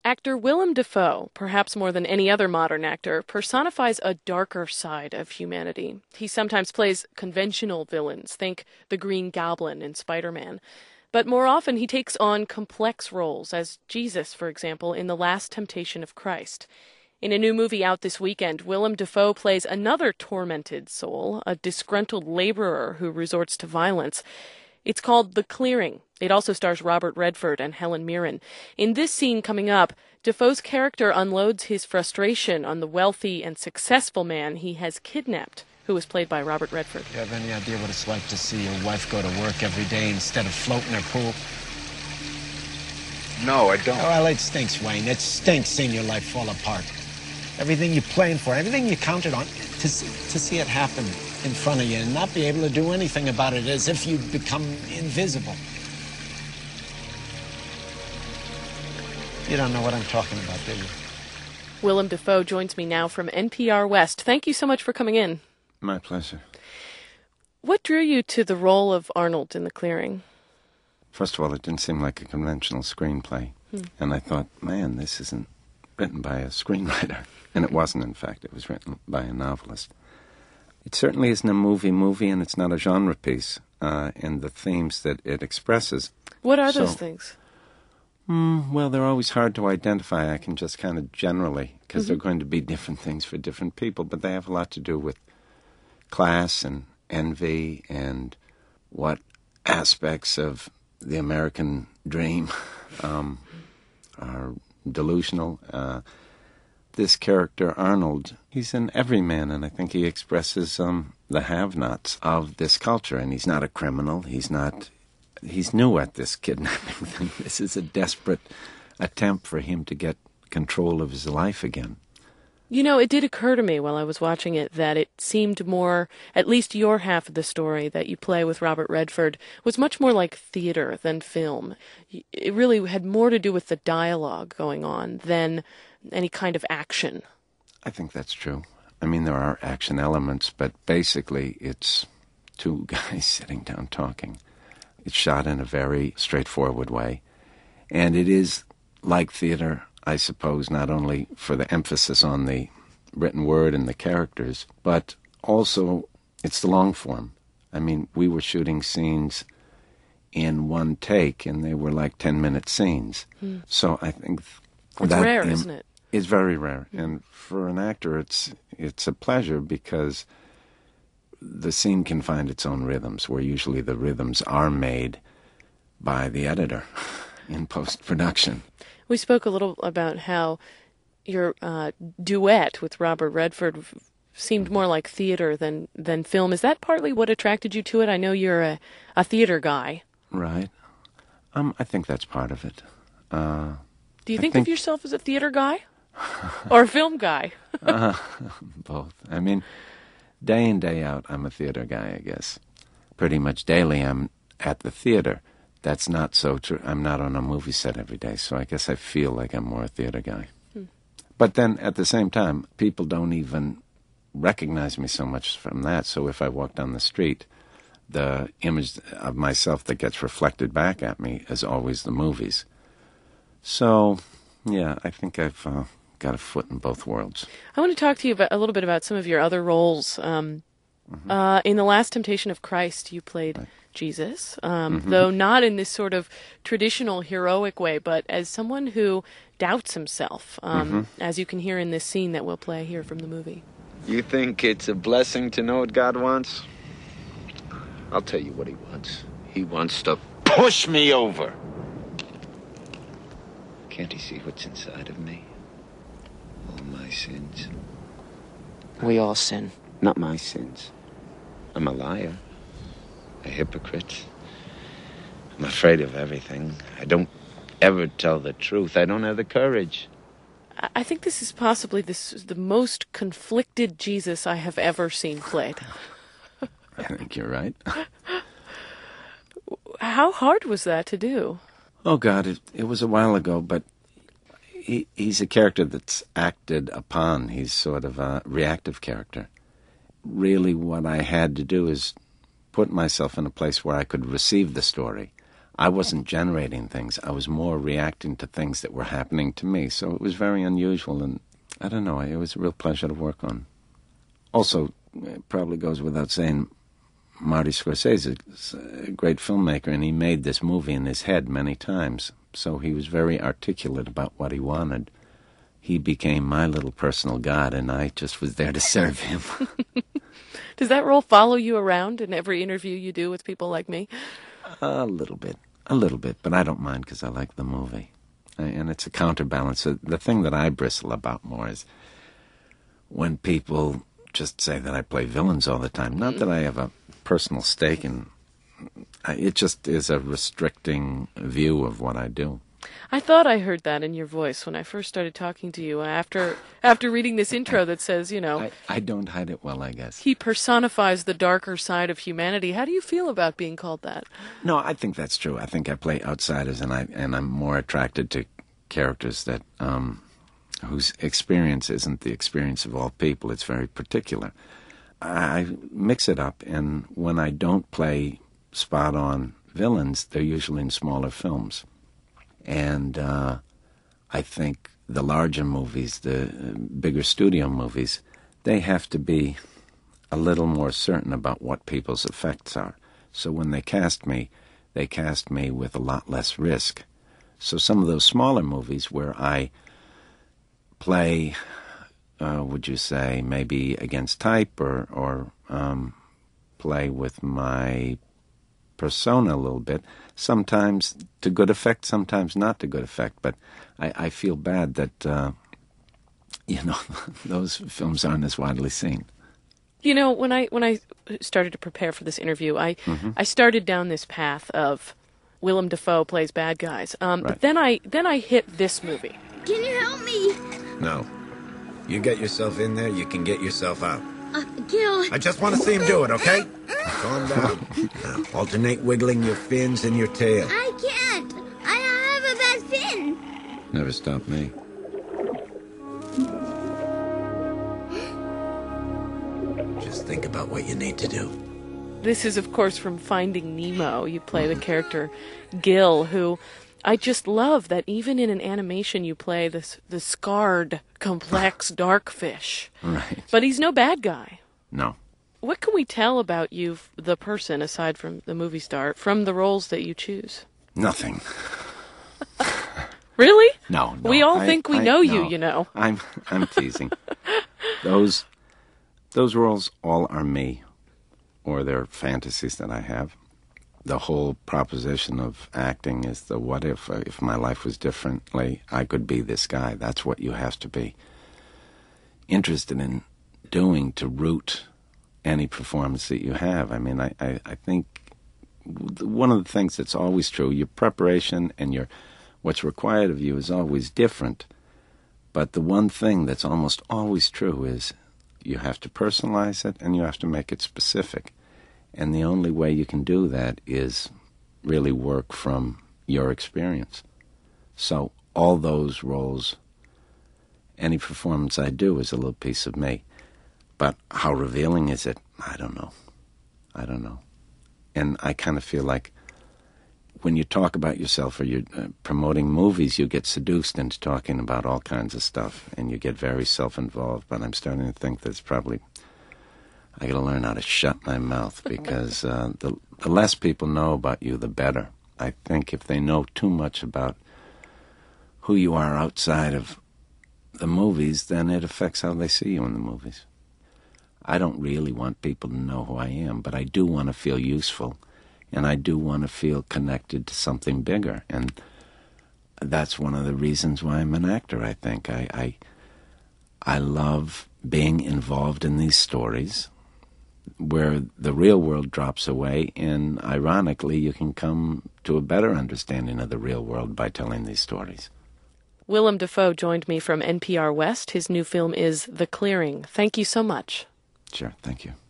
Actor Willem Dafoe, perhaps more than any other modern actor, personifies a darker side of humanity. He sometimes plays conventional villains, think the Green Goblin in Spider-Man. But more often he takes on complex roles, as Jesus, for example, in The Last Temptation of Christ. In a new movie out this weekend, Willem Dafoe plays another tormented soul, a disgruntled laborer who resorts to violence. It's called The Clearing. It also stars Robert Redford and Helen Mirren. In this scene coming up, Dafoe's character unloads his frustration on the wealthy and successful man he has kidnapped, who was played by Robert Redford. Do you have any idea what it's like to see your wife go to work every day instead of floating her pool? No, I don't. Oh, well, it stinks, Wayne. It stinks seeing your life fall apart. Everything you planned for, everything you counted on, to see it happen in front of you and not be able to do anything about it, as if you'd become invisible. You don't know what I'm talking about, do you? Willem Dafoe joins me now from NPR West. Thank you so much for coming in. My pleasure. What drew you to the role of Arnold in The Clearing? First of all, it didn't seem like a conventional screenplay. And I thought, man, this isn't written by a screenwriter. And it wasn't, in fact. It was written by a novelist. It certainly isn't a movie, and it's not a genre piece in the themes that it expresses. What are those things? Well, they're always hard to identify. I can just kind of generally, because they're going to be different things for different people, but they have a lot to do with class and envy and what aspects of the American dream are delusional. This character, Arnold, he's an everyman, and I think he expresses the have-nots of this culture. And he's not a criminal. He's new at this kidnapping thing. This is a desperate attempt for him to get control of his life again. You know, it did occur to me while I was watching it that it seemed more, at least your half of the story that you play with Robert Redford, was much more like theater than film. It really had more to do with the dialogue going on than any kind of action. I think that's true. I mean, there are action elements, but basically it's two guys sitting down talking. It's shot in a very straightforward way. And it is like theater, I suppose, not only for the emphasis on the written word and the characters, but also it's the long form. I mean, we were shooting scenes in one take, and they were like 10-minute scenes. So I think it's rare, isn't it? It's very rare. And for an actor, it's a pleasure because the scene can find its own rhythms, where usually the rhythms are made by the editor in post-production. We spoke a little about how your duet with Robert Redford seemed more like theater than film. Is that partly what attracted you to it? I know you're a theater guy. Right. I think that's part of it. Do you think of yourself as a theater guy? Or a film guy? Both. I mean, day in, day out, I'm a theater guy, I guess. Pretty much daily, I'm at the theater. That's not so true. I'm not on a movie set every day, so I guess I feel like I'm more a theater guy. But then, at the same time, people don't even recognize me so much from that, so if I walk down the street, the image of myself that gets reflected back at me is always the movies. So, yeah, I think I've got a foot in both worlds. I want to talk to you a little bit about some of your other roles. In The Last Temptation of Christ, you played Jesus, though not in this sort of traditional heroic way, but as someone who doubts himself, as you can hear in this scene that we'll play here from the movie. You think it's a blessing to know what God wants? I'll tell you what he wants. He wants to push me over. Can't he see what's inside of me? All my sins. We all sin. Not my sins. I'm a liar. A hypocrite. I'm afraid of everything. I don't ever tell the truth. I don't have the courage. I think this is possibly the most conflicted Jesus I have ever seen played. I think you're right. How hard was that to do? Oh, God, it was a while ago, but he's a character that's acted upon. He's sort of a reactive character. Really, what I had to do is put myself in a place where I could receive the story. I wasn't generating things. I was more reacting to things that were happening to me. So it was very unusual, and I don't know, it was a real pleasure to work on. Also, it probably goes without saying, Marty Scorsese is a great filmmaker, and he made this movie in his head many times. So he was very articulate about what he wanted. He became my little personal god, and I just was there to serve him. Does that role follow you around in every interview you do with people like me? A little bit, but I don't mind because I like the movie. And it's a counterbalance. The thing that I bristle about more is when people just say that I play villains all the time. Not that I have a personal stake in. It just is a restricting view of what I do. I thought I heard that in your voice when I first started talking to you after reading this intro that says, I don't hide it well, I guess. He personifies the darker side of humanity. How do you feel about being called that? No, I think that's true. I think I play outsiders, and I'm more attracted to characters that whose experience isn't the experience of all people. It's very particular. I mix it up, and when I don't play spot-on villains, they're usually in smaller films. And I think the larger movies, the bigger studio movies, they have to be a little more certain about what people's effects are. So when they cast me with a lot less risk. So some of those smaller movies where I play, would you say, maybe against type or play with my persona a little bit, sometimes to good effect, sometimes not to good effect. But I feel bad that, those films aren't as widely seen. When I started to prepare for this interview, I started down this path of Willem Dafoe plays bad guys. Right. But then I hit this movie. Can you help me? No. You get yourself in there, you can get yourself out. Gil. I just want to see him do it, okay? Calm down. Now, alternate wiggling your fins and your tail. I can't. I have a bad fin. Never stopped me. Just think about what you need to do. This is, of course, from Finding Nemo. You play the character Gil, who I just love that even in an animation you play the scarred, complex, dark fish. Right. But he's no bad guy. No. What can we tell about you, the person, aside from the movie star, from the roles that you choose? Nothing. Really? No. We all think we know you, I'm teasing. Those roles all are me, or they're fantasies that I have. The whole proposition of acting is the what if my life was differently, I could be this guy. That's what you have to be interested in doing to root any performance that you have. I mean, I think one of the things that's always true, your preparation and what's required of you is always different. But the one thing that's almost always true is you have to personalize it and you have to make it specific. And the only way you can do that is really work from your experience. So all those roles, any performance I do is a little piece of me. But how revealing is it? I don't know. And I kind of feel like when you talk about yourself or you're promoting movies, you get seduced into talking about all kinds of stuff, and you get very self-involved. But I'm starting to think that's probably, I got to learn how to shut my mouth, because the less people know about you, the better. I think if they know too much about who you are outside of the movies, then it affects how they see you in the movies. I don't really want people to know who I am, but I do want to feel useful, and I do want to feel connected to something bigger. And that's one of the reasons why I'm an actor, I think. I love being involved in these stories where the real world drops away, and ironically, you can come to a better understanding of the real world by telling these stories. Willem Dafoe joined me from NPR West. His new film is The Clearing. Thank you so much. Sure, thank you.